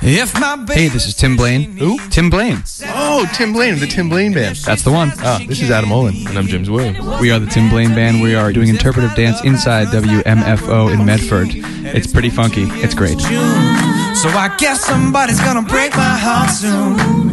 Hey, this is Tim Blaine. Who? Tim Blaine. Oh, Tim Blaine of the Tim Blaine Band. That's the one. This is Adam Olin. And I'm James Williams. We are the Tim Blaine Band. We are doing interpretive dance inside WMFO in Medford. It's pretty funky. It's great. So I guess somebody's gonna break my heart soon.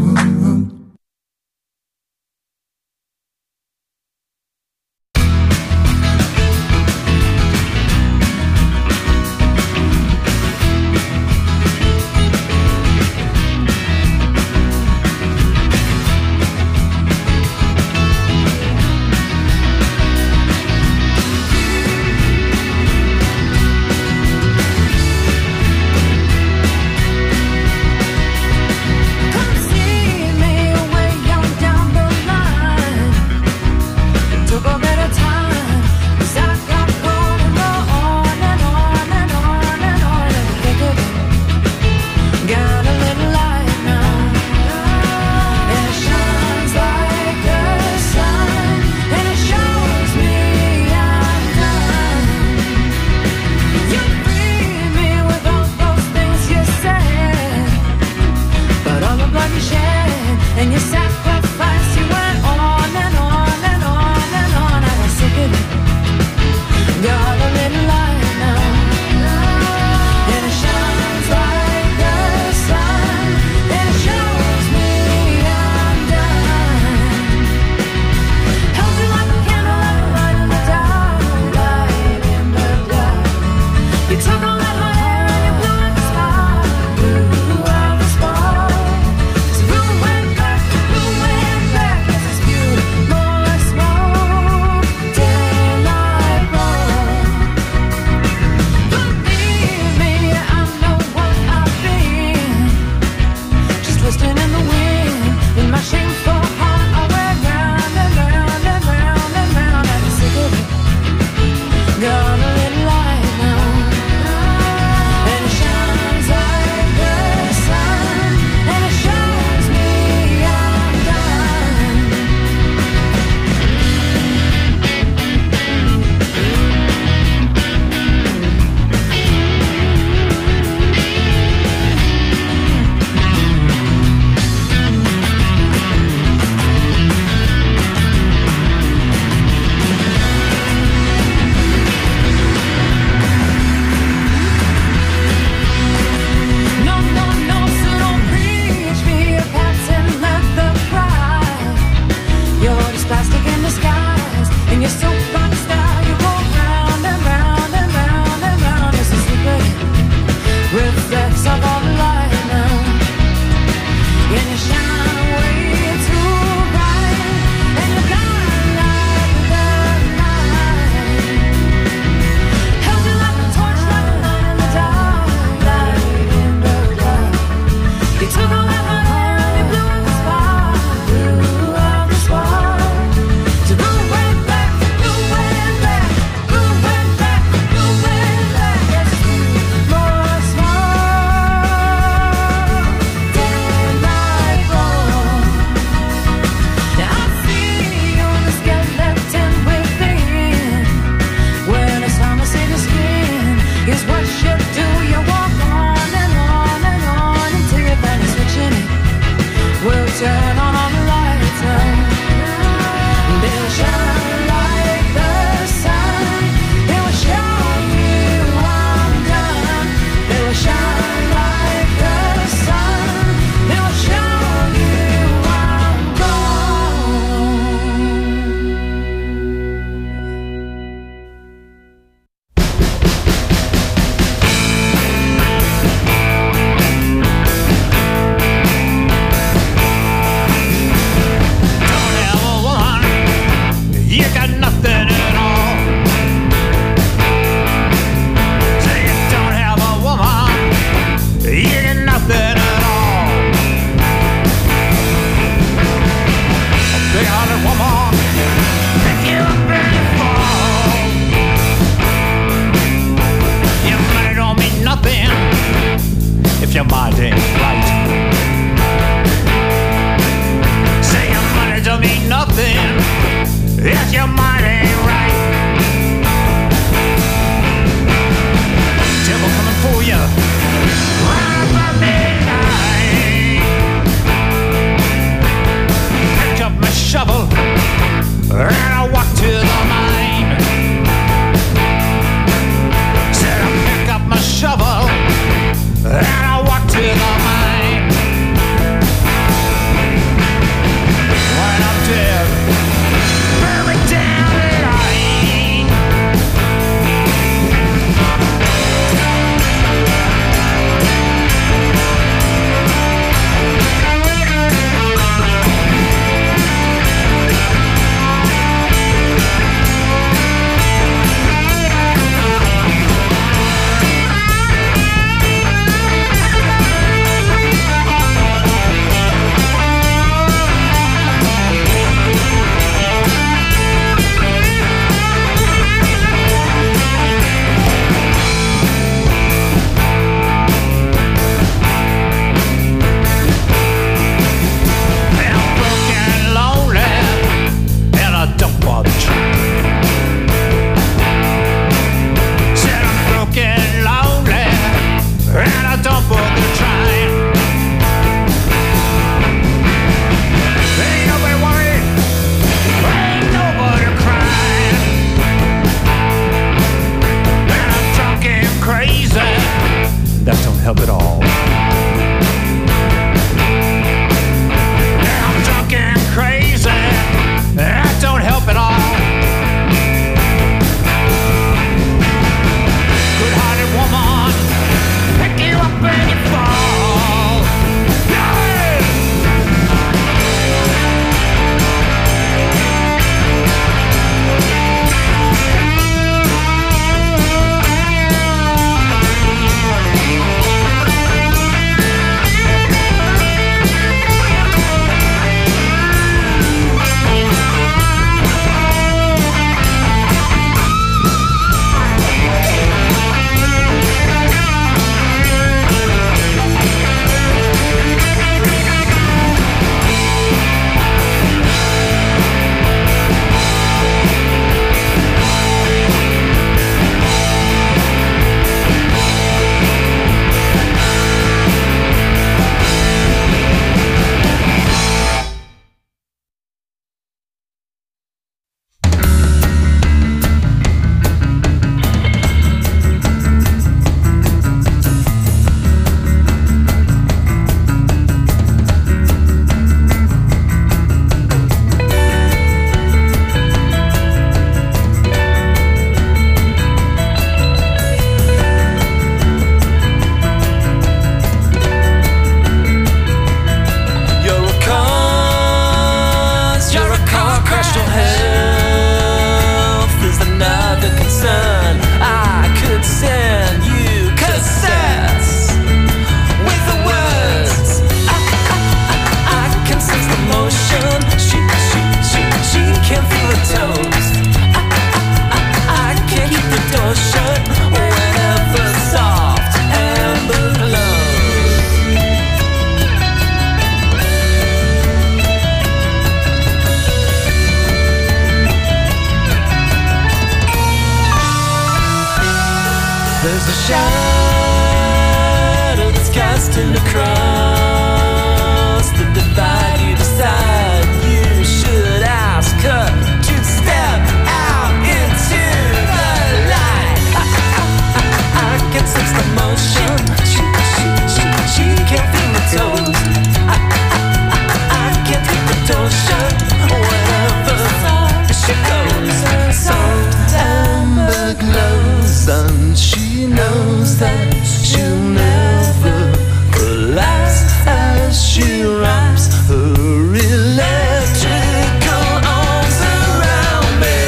shadow that's casting across the divide. You decide you should ask her to step out into the light. I can sense the motion. She can't feel the toes. I can't keep the door shut whenever she goes. Soft amber glows, and she knows that she'll never collapse as she wraps her electrical arms around me.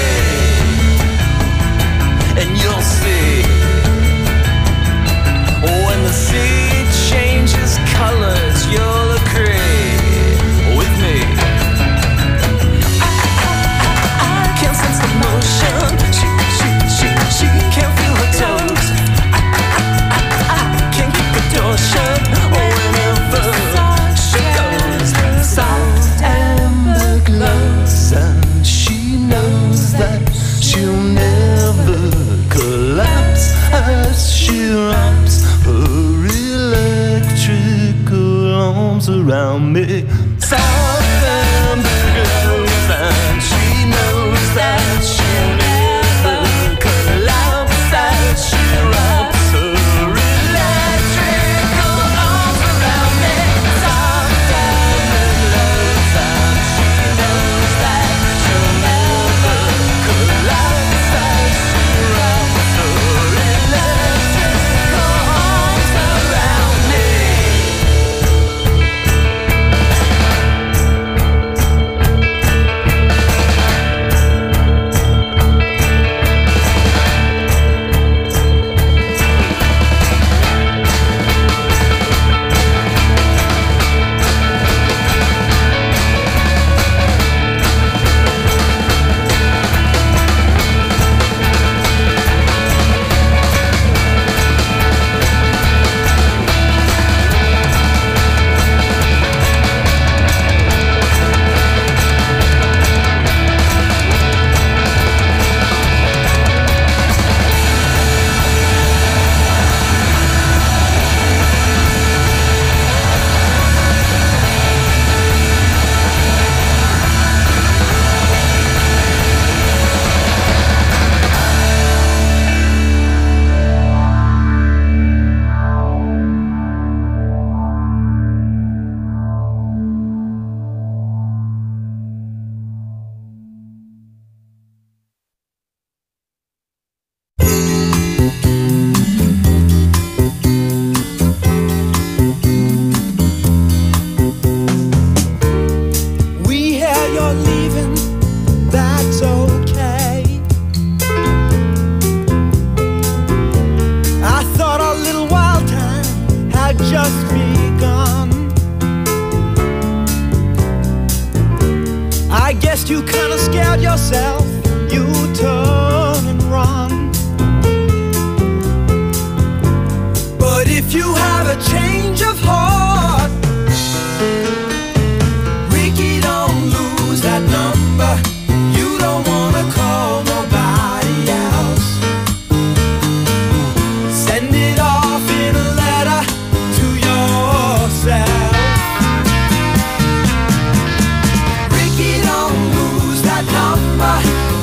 And you'll see when the sea changes colors, you'll agree with me. I can't sense the motion. She can't feel her toes. I can't keep the door shut whenever she goes. Soft amber glows, and she knows that she'll never collapse as she wraps her electrical arms around me. Soft amber glows, and she knows that she'll never collapse as she wraps her electrical arms around me. Soft amber glows, and she knows that she'll never collapse as she wraps her electrical arms around me. We hear you're leaving, that's okay. I thought our little wild time had just begun. I guess you kinda scared yourself, you turn and run. But if you have a change of heart, Ricky, don't lose that number. You don't wanna call nobody else. Send it off in a letter to yourself. Ricky, don't lose that number.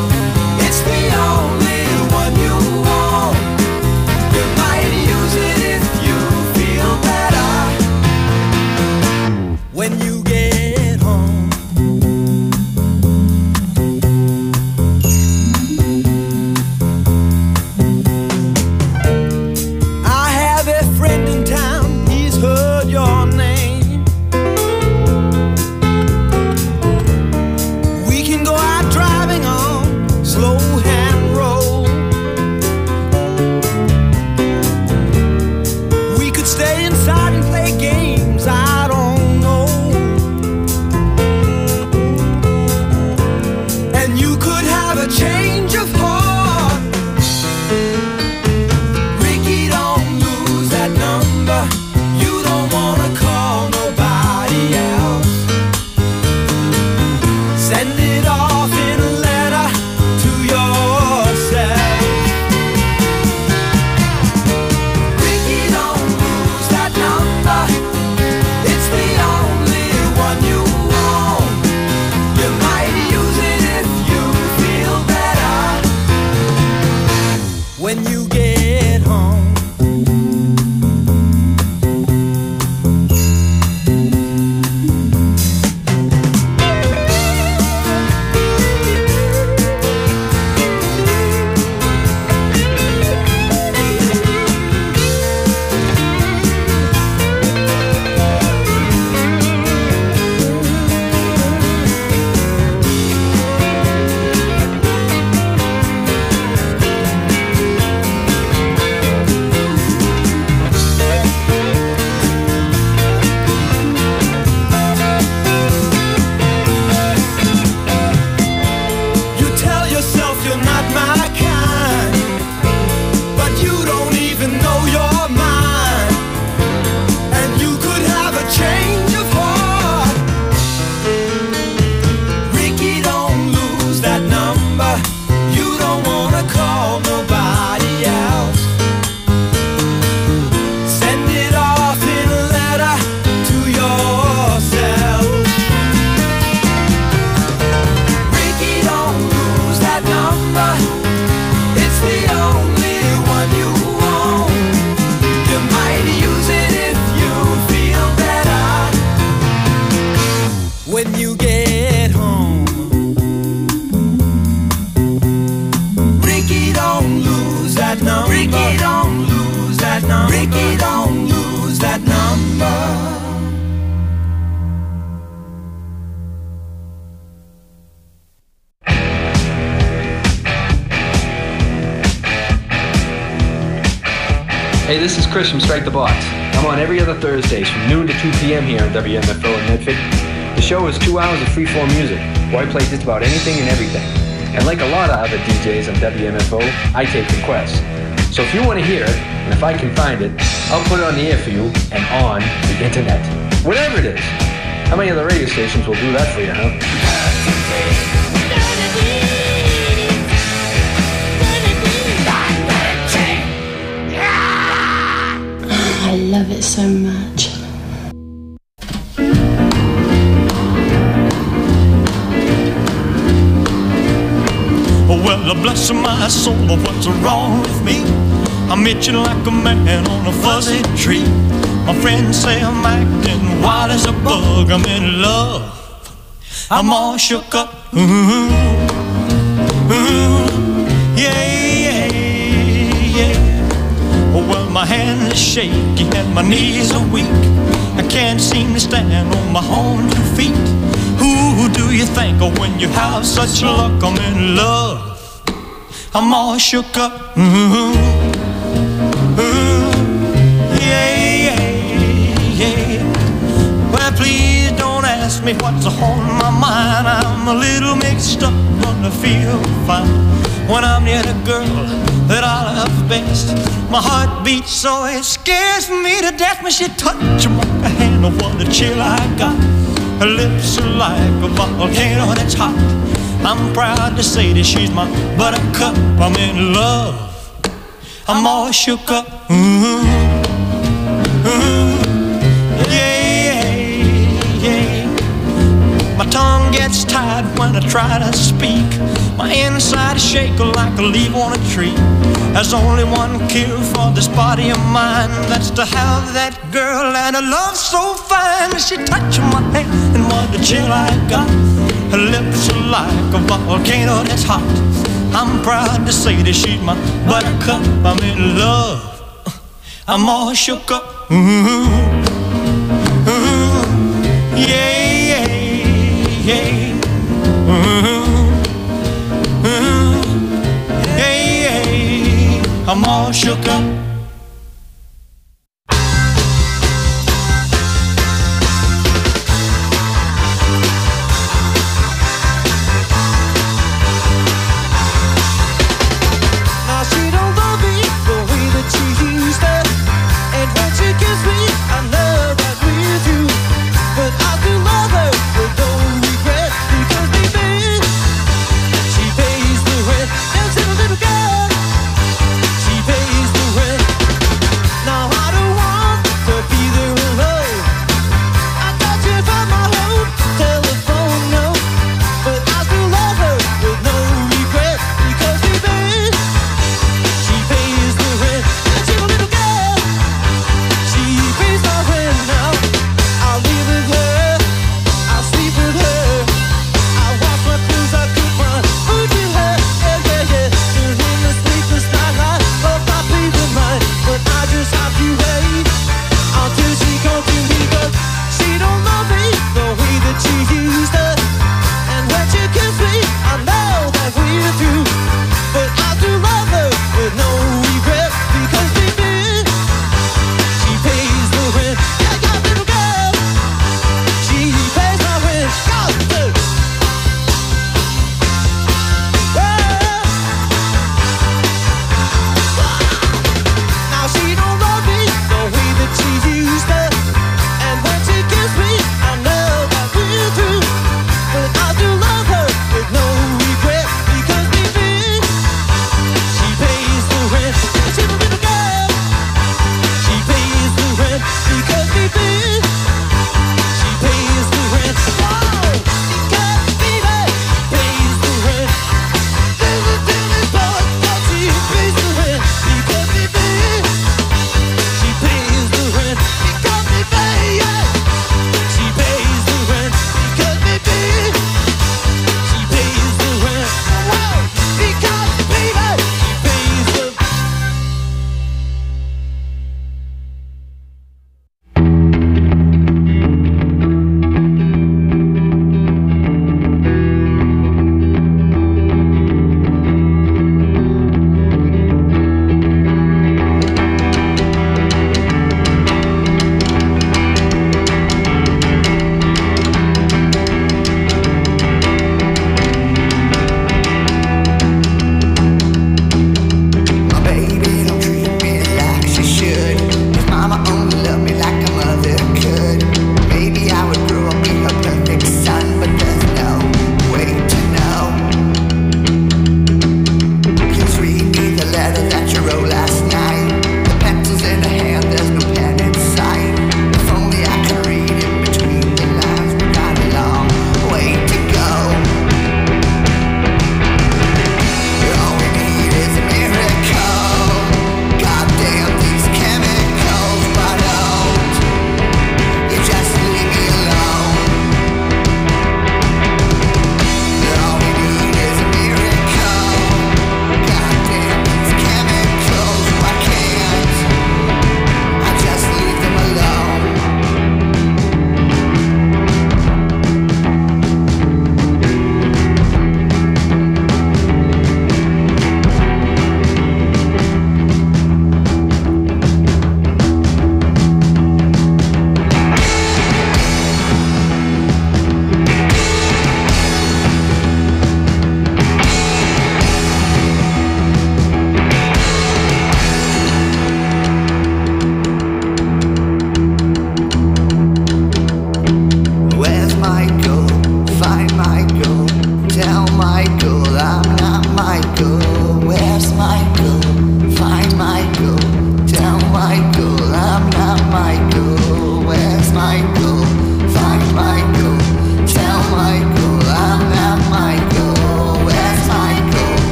when you get home. Ricky, don't lose that number. Ricky, don't lose that number. Ricky, don't lose that number. Hey, this is Chris from Strike the Box. I'm on every other Thursdays from noon to 2 p.m. here on WMFO in Medford. The show is 2 hours of free-form music, where I play just about anything and everything. And like a lot of other DJs on WMFO, I take requests. So if you want to hear it, and if I can find it, I'll put it on the air for you and on the internet. Whatever it is. How many other radio stations will do that for you, huh? I love it so much. Well, bless my soul, what's wrong with me? I'm itching like a man on a fuzzy tree. My friends say I'm acting wild as a bug. I'm in love, I'm all shook up. Yeah, well, my hand is shaky and my knees are weak. I can't seem to stand on my own 2 feet. Who do you think of when you have such luck? I'm in love, I'm all shook up. Yeah. Well, please don't ask me what's on my mind. I'm a little mixed up, but I feel fine when I'm near the girl that I love best. My heart beats so it scares me to death when she touches my hand. Oh, what a chill I got. Her lips are like a volcano that's hot. I'm proud to say that she's my buttercup. I'm in love, I'm all shook up. Yeah. My tongue gets tied when I try to speak. My inside is shaking like a leaf on a tree. There's only one cure for this body of mine, that's to have that girl and a love so fine. She touched my hand and what a chill I got. Her lips are like a volcano that's hot. I'm proud to say that she's my buttercup. I'm in love, I'm all shook up. Yeah. I'm all shook up. She pays the rent.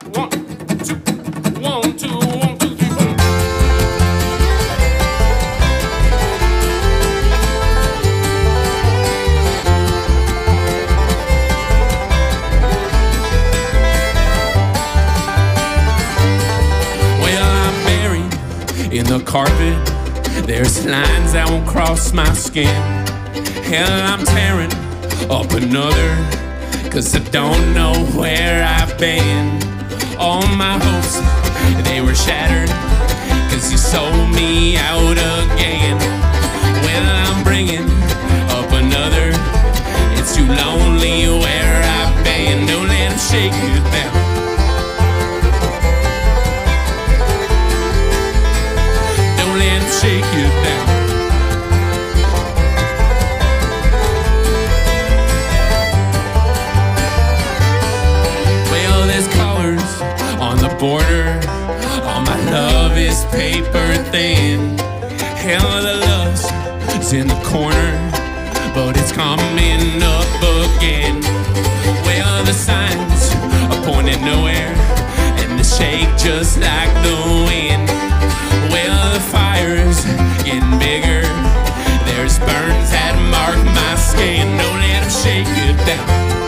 In the carpet, there's lines that won't cross my skin. Hell, I'm tearing up another, 'cause I don't know where I've been. All my hopes, they were shattered, 'cause you sold me out again. Well, I'm bringing up another. It's too lonely where I've been. Don't let them shake you down. Shake you down. Well, there's colors on the border. All my love is paper thin. Hell, the lust's in the corner, but it's coming up again. Well, the signs are pointing nowhere, and they shake just like the wind. Well, the fire's getting bigger. There's burns that mark my skin. Don't let them shake you down.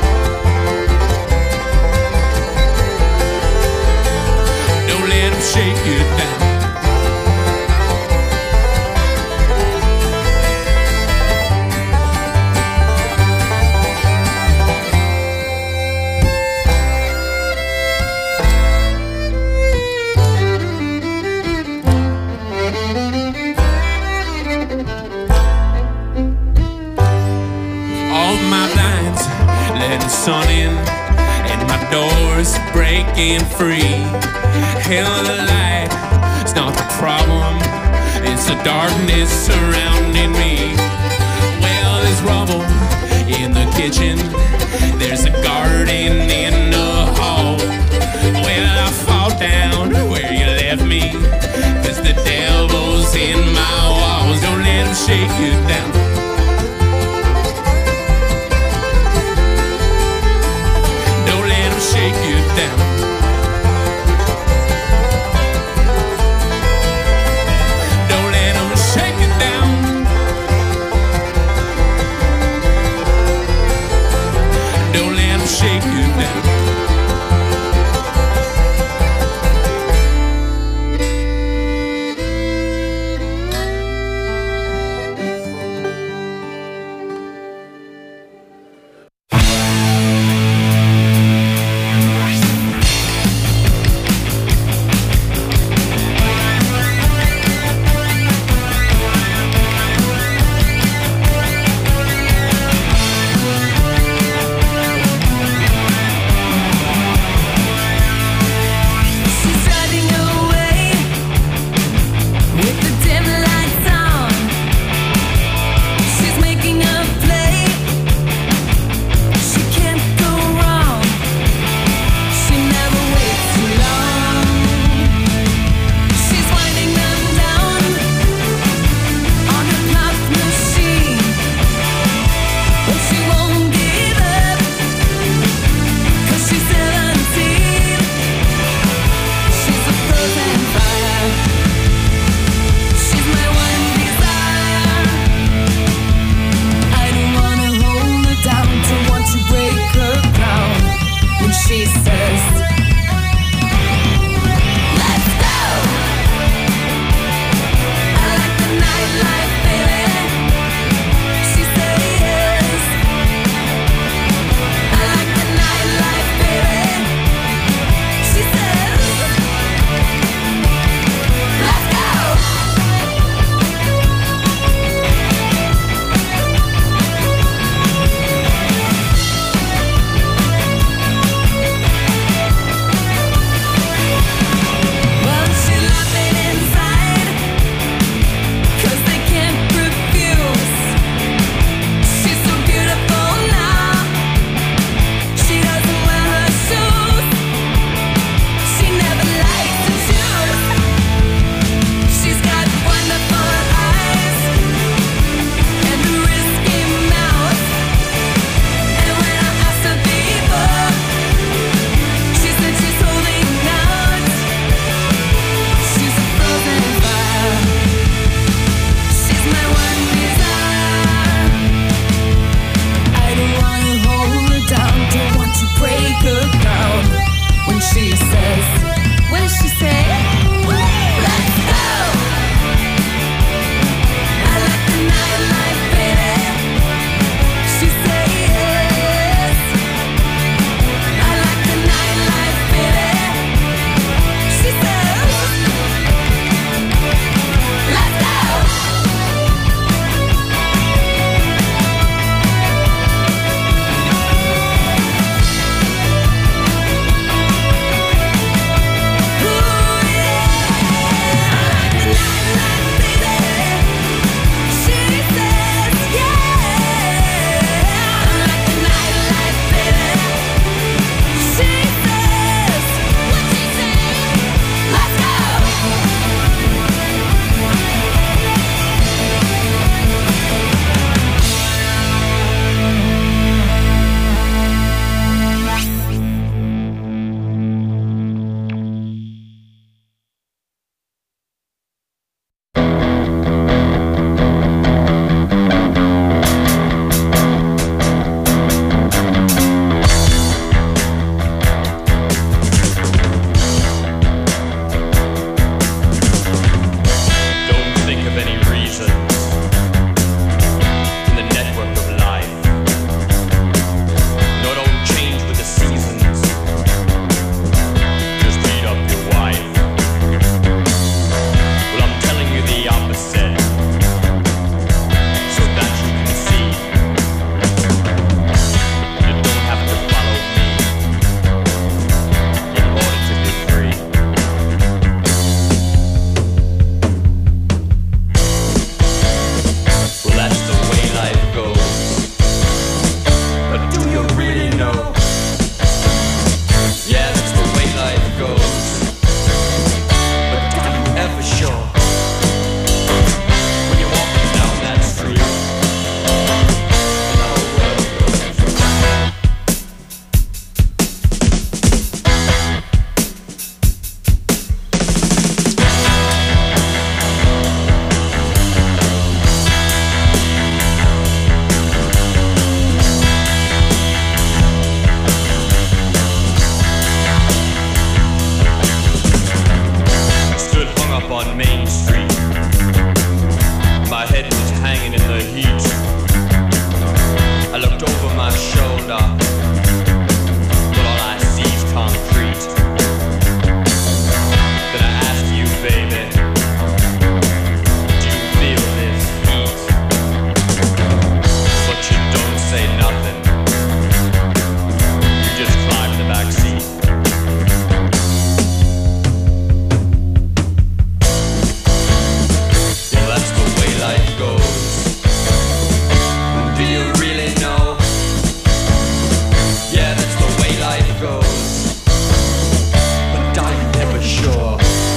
Don't let them shake you down. Sun in and my door's breaking free. Hell, the light, it's not the problem, it's the darkness surrounding me. Well, there's rubble in the kitchen, there's a garden in the hall. Well, I fall down where you left me, 'cause the devil's in my walls. Don't let him shake you down. Shake you down. Don't let them shake you down. Don't let them shake you down. on Main Street. My head was hanging in the heat. I looked over my shoulder, but all I see is concrete. Then I asked you, baby, do you feel this heat? But you don't say nothing. You just climb the back seat. Yeah, that's the way life goes. Do you really know? Yeah, that's the way life goes. But are you ever sure?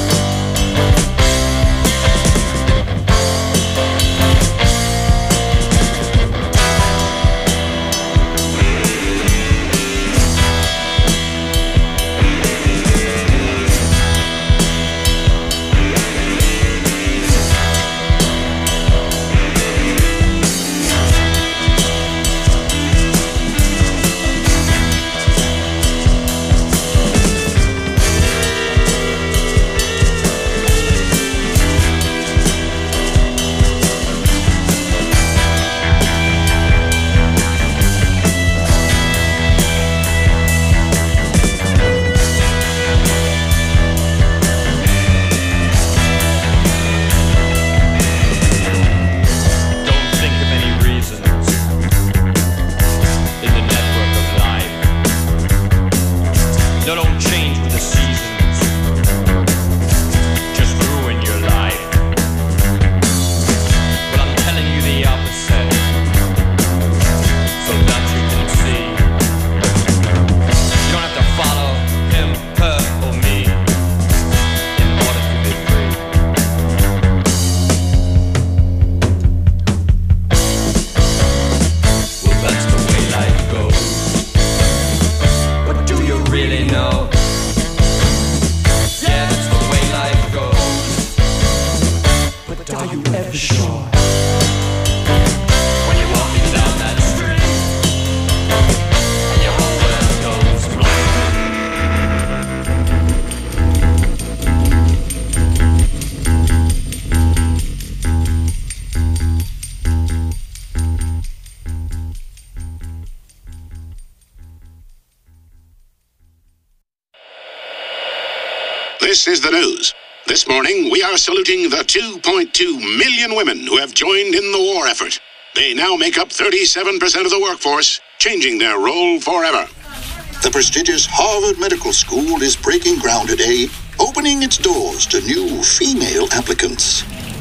This is the news. This morning, we are saluting the 2.2 million women who have joined in the war effort. They now make up 37% of the workforce, changing their role forever. The prestigious Harvard Medical School is breaking ground today, opening its doors to new female applicants.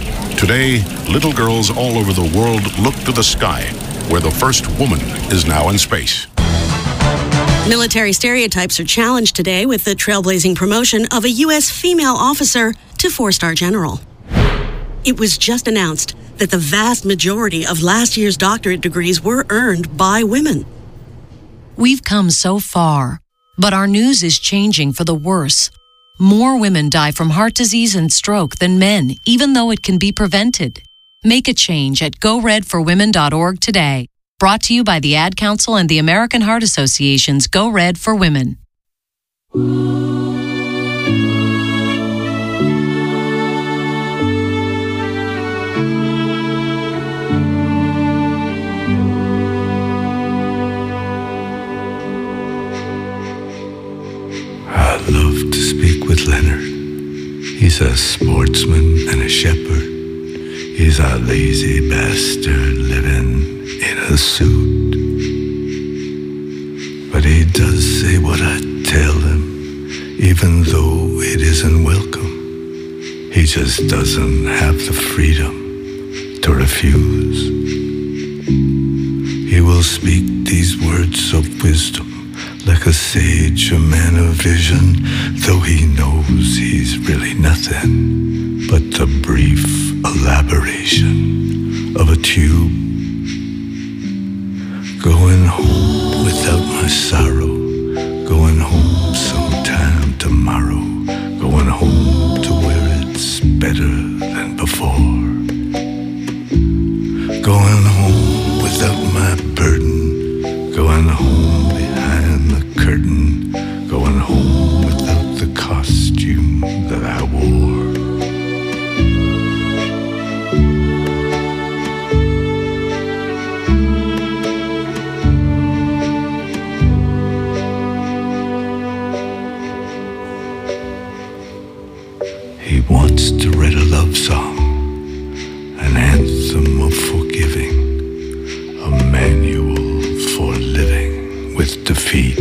Today, little girls all over the world look to the sky, where the first woman is now in space. Military stereotypes are challenged today with the trailblazing promotion of a U.S. female officer to four-star general. It was just announced that the vast majority of last year's doctorate degrees were earned by women. We've come so far, but our news is changing for the worse. More women die from heart disease and stroke than men, even though it can be prevented. Make a change at GoRedForWomen.org today. Brought to you by the Ad Council and the American Heart Association's Go Red for Women. I love to speak with Leonard. He's a sportsman and a shepherd. He's a lazy bastard living in a suit. But he does say what I tell him, even though it isn't welcome. He just doesn't have the freedom to refuse. He will speak these words of wisdom like a sage, a man of vision, though he knows he's really nothing but the brief elaboration of a tube. Going home without my sorrow, going home sometime tomorrow, going home to where it's better than before. Going home without my burden, going home behind the curtain, going home without the costume that I wore. He wants to write a love song, an anthem of forgiving, a manual for living with defeat,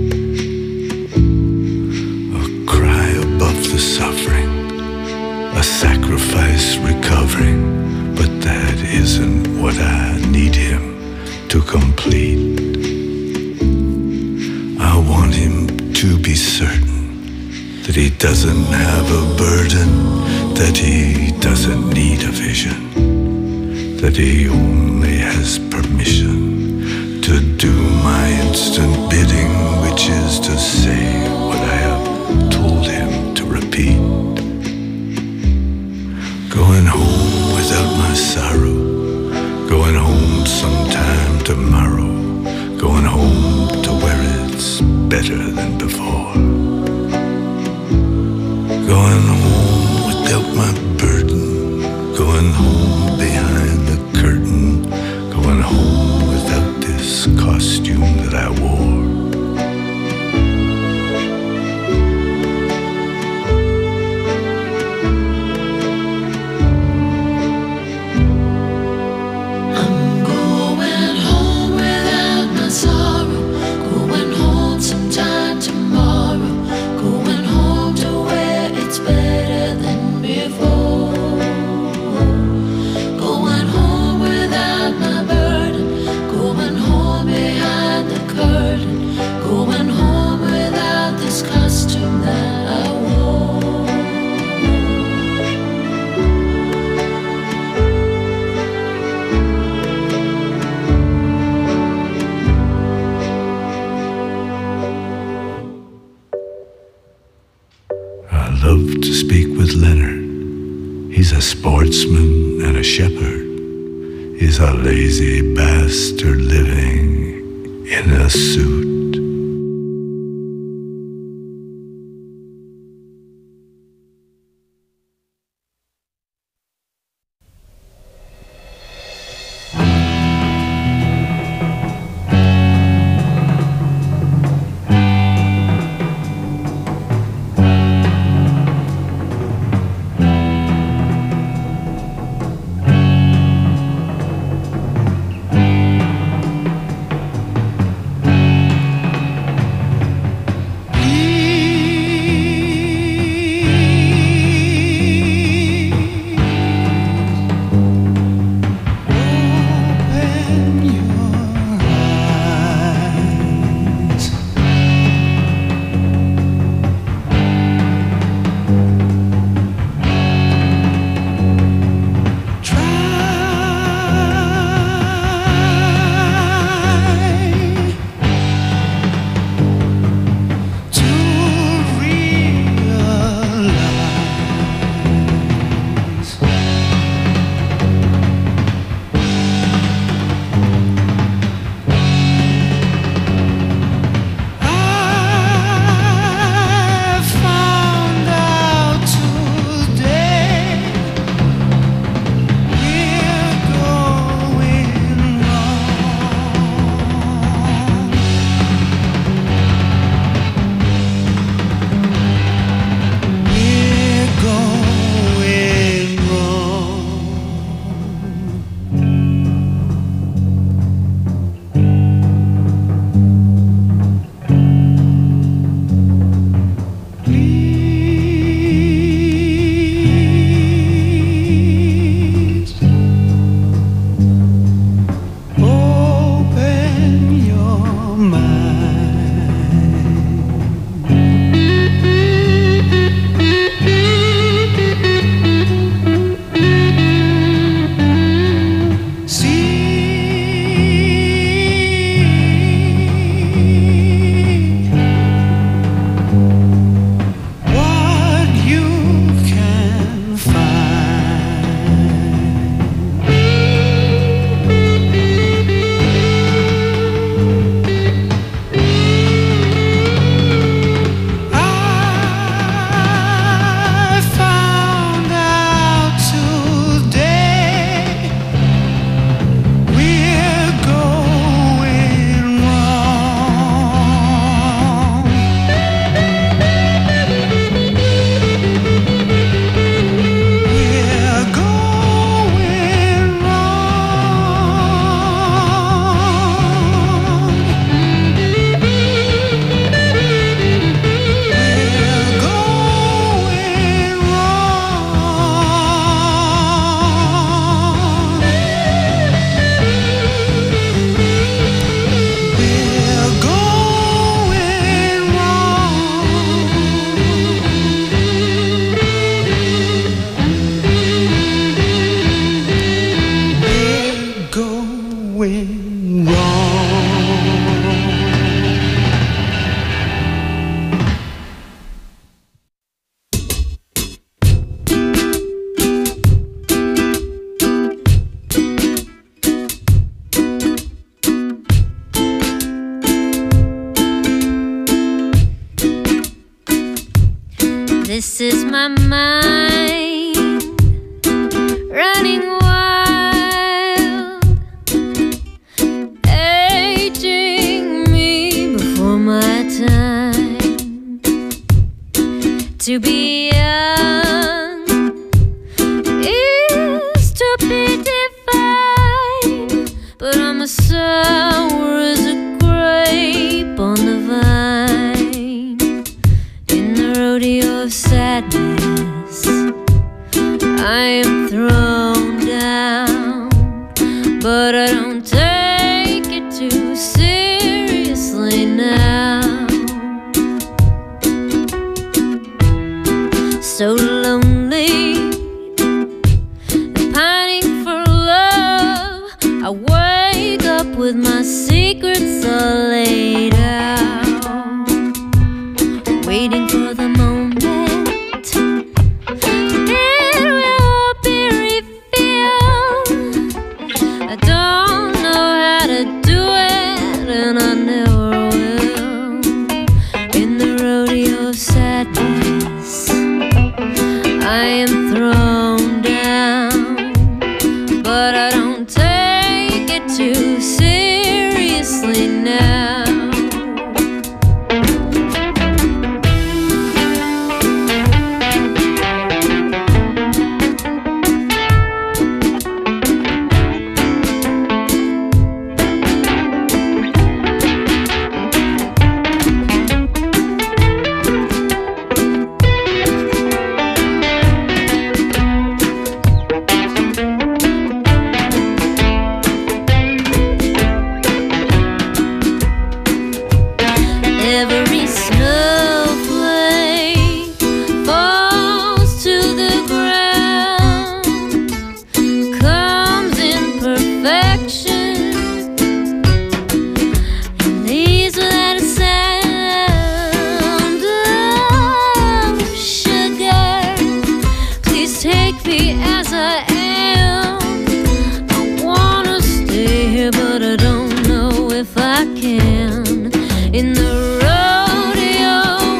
a cry above the suffering, a sacrifice recovering, but that isn't what I need him to complete. I want him to be certain that he doesn't have a burden, that he doesn't need a vision, that he only has permission to do my instant bidding, which is to say what I have told him to repeat. Going home without my sorrow, going home sometime tomorrow, going home to where it's better than before. Going home without my burden, going home behind the curtain, going home without this costume that I wore. I'm going home without my sorrow, going home sometime tomorrow, going home to where it's better than before. Going home without my burden, going home behind the curtain, going home without this costume that I wore. I love to speak with Leonard. He's a sportsman and a shepherd. He's a lazy bastard living in a suit. This is my mind running wild, aging me before my time. To be young is to be defined, but I'm as sour as a grape on the vine. In the rodeo of sadness, I am thrown down, but I don't take it too seriously now. So lonely, pining for love. I wake up with my secrets all laid out, waiting for the moment it will be revealed. I don't know how to do it, and I never will. In the rodeo of sadness, I am thrown down, but I don't take it too seriously now. Every snowflake falls to the ground, comes in perfection, and leaves without a sound. Oh, sugar, please take me as I am. I wanna stay here, but I don't know if I can. In the rodeo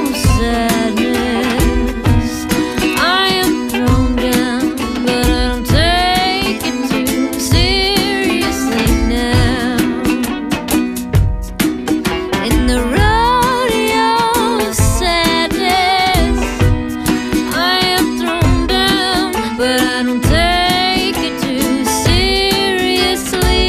sadness, I am thrown down, but I don't take it too seriously now. In the rodeo sadness, I am thrown down, but I don't take it too seriously.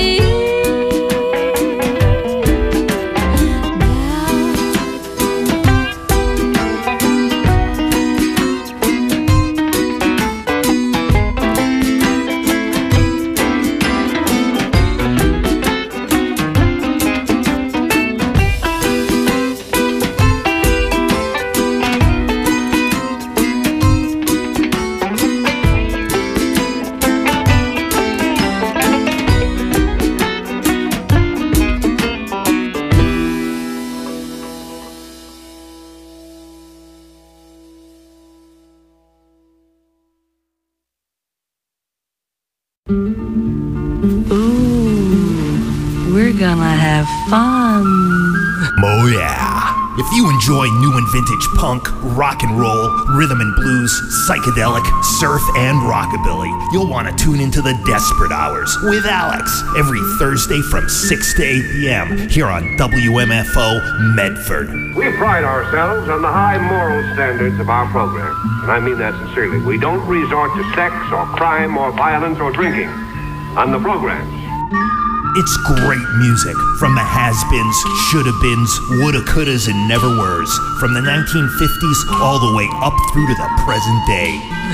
We're gonna have fun. Oh yeah. If you enjoy new and vintage punk, rock and roll, rhythm and blues, psychedelic, surf, and rockabilly, you'll want to tune into the Desperate Hours with Alex every Thursday from 6 to 8 p.m. here on WMFO Medford. We pride ourselves on the high moral standards of our program, and I mean that sincerely. We don't resort to sex or crime or violence or drinking on the programs. It's great music from the has-beens, shoulda-beens, woulda-couldas, and never-weres, from the 1950s all the way up through to the present day.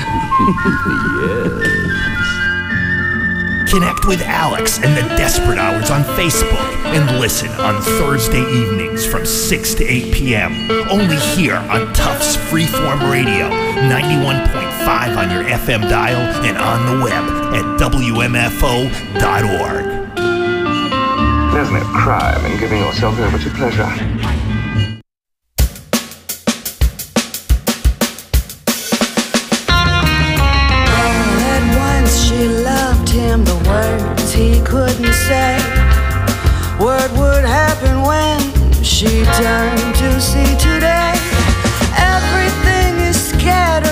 Yes. Connect with Alex and the Desperate Hours on Facebook and listen on Thursday evenings from 6 to 8 p.m. only here on Tufts Freeform Radio, 91.5 on your FM dial and on the web at WMFO.org. There's no crime in giving yourself over to pleasure. All at once she loved him, the words he couldn't say. What would happen when she turned to see today? Everything is scattered.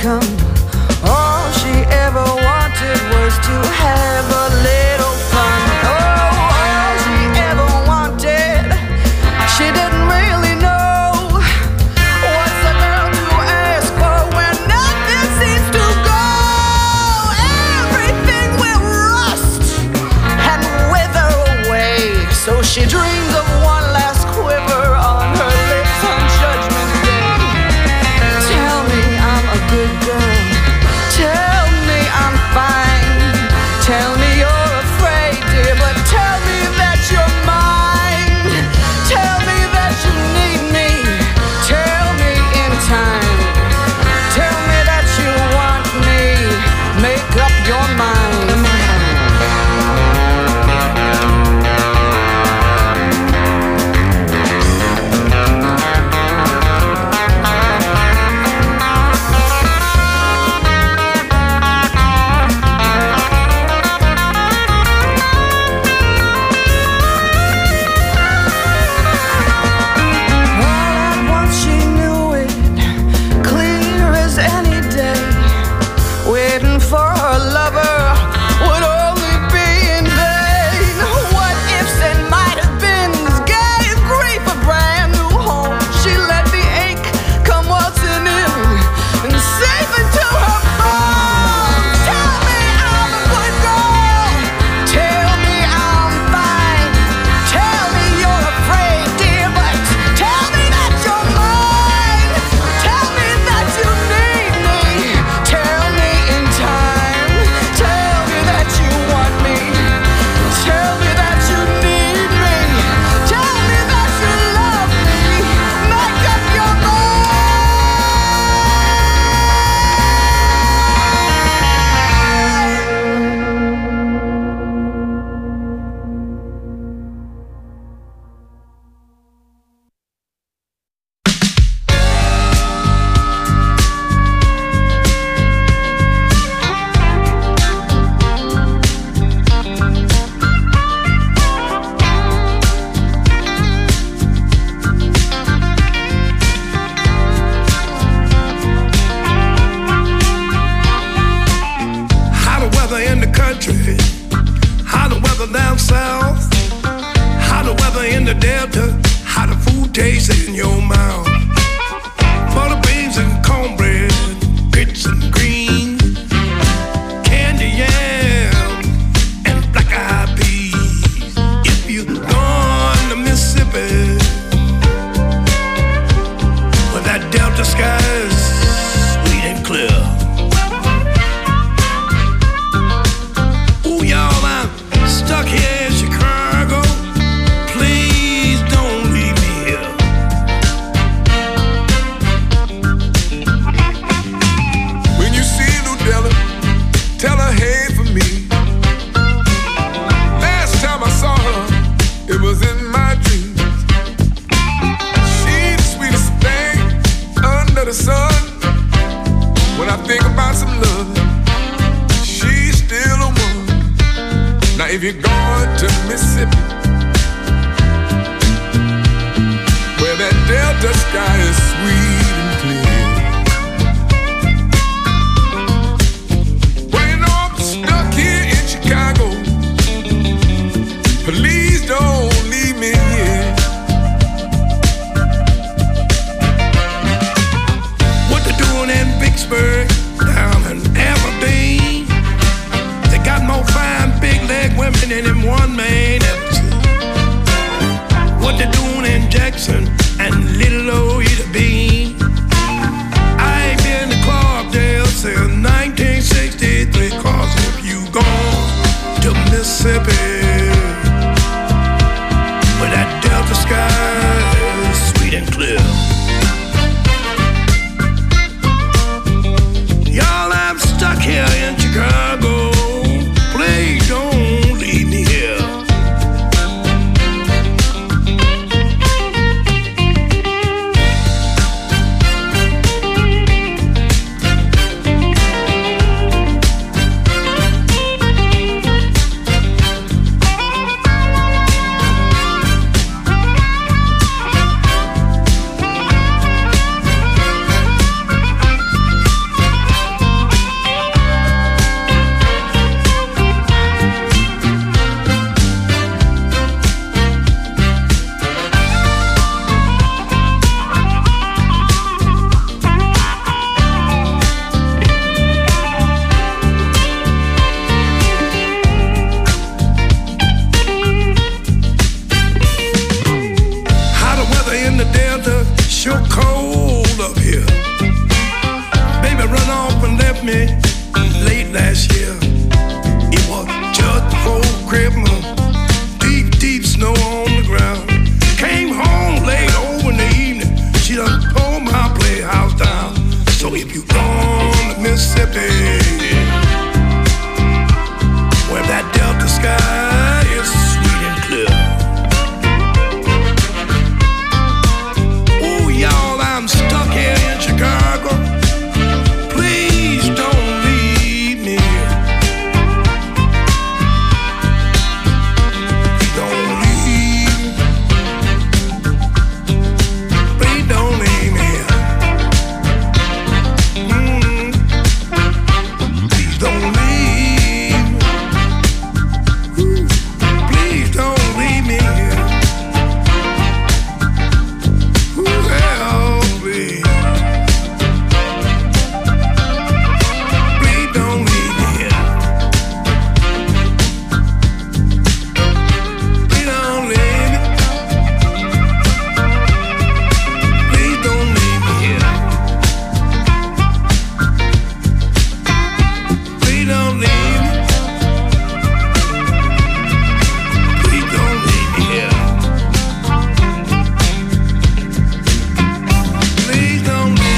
income. All she ever wanted was to have a little fun. Oh, all she ever wanted, she didn't really know. What's a girl to ask for when nothing seems to go? Everything will rust and wither away. So she dreams of one last quiver on her lips on Judgment Day. Tell me I'm a good girl. Tell me I'm fine. Tell me you're afraid, dear, but tell me that you're mine. Tell me that you need me. Tell me in time. Tell me that you want me. Make up your mind. If you're going to Mississippi, where that Delta sky is sweet and clear. Well, you know I'm stuck here in Chicago. Please don't leave me here. What they doing in Vicksburg, down in Aberdeen? They got more fine big leg women than them one man ever seen. What they doing in Jackson and little old Ida Bean? up here. Baby run off and left me late last year. It was just before Christmas. Deep, deep snow on the ground. Came home late over in the evening. She done tore my playhouse down. So if you on the Mississippi, where that Delta sky is sweet and clear. Oh, y'all, I'm stuck here in Chicago. Please don't leave me. Please don't leave. Please don't leave me. Please don't leave. Please don't leave me here. Help me. Please don't leave me here. Please don't leave me. Please don't leave me here. Please don't leave me. Please don't leave me here. Please don't leave.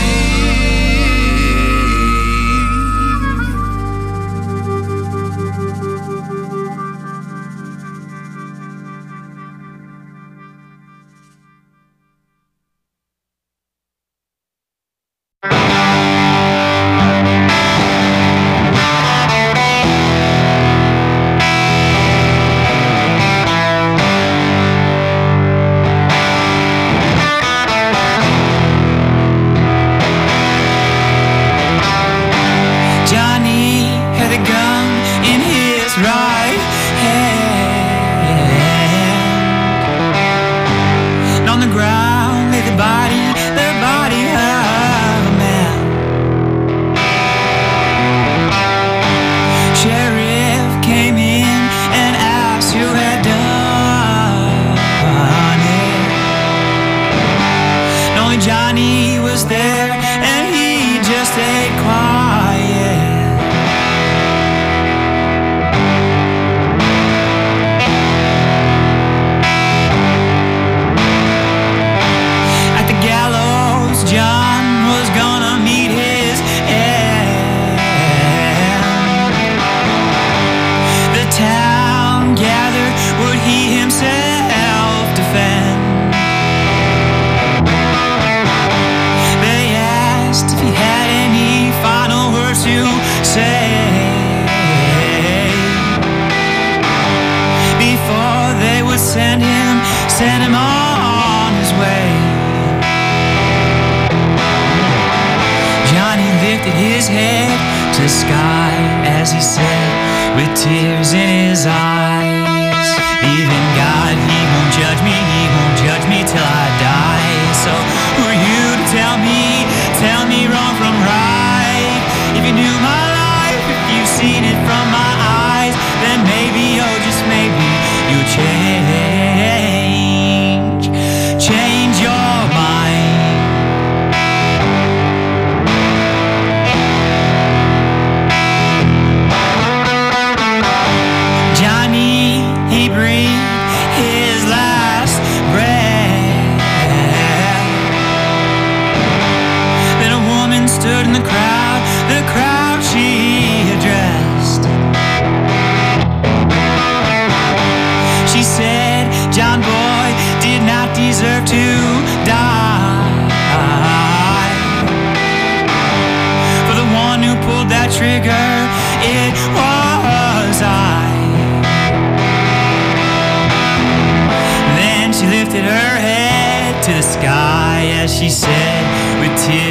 Johnny had a gun in his right hand. And on the ground lay the body of a man. Sheriff came in and asked who had done it. And only Johnny was there, and he just stayed quiet. At the gallows, John was gonna meet his end. The town gathered, would he himself defend? They asked if he had any final words to say before they would send him on his way. Johnny lifted his head to the sky as he said, with tears in his eyes, even God, he won't judge me till I die. So who are you to tell me wrong from right? If you knew my life, if you've seen it from my eyes, then maybe, oh just maybe, you'll change.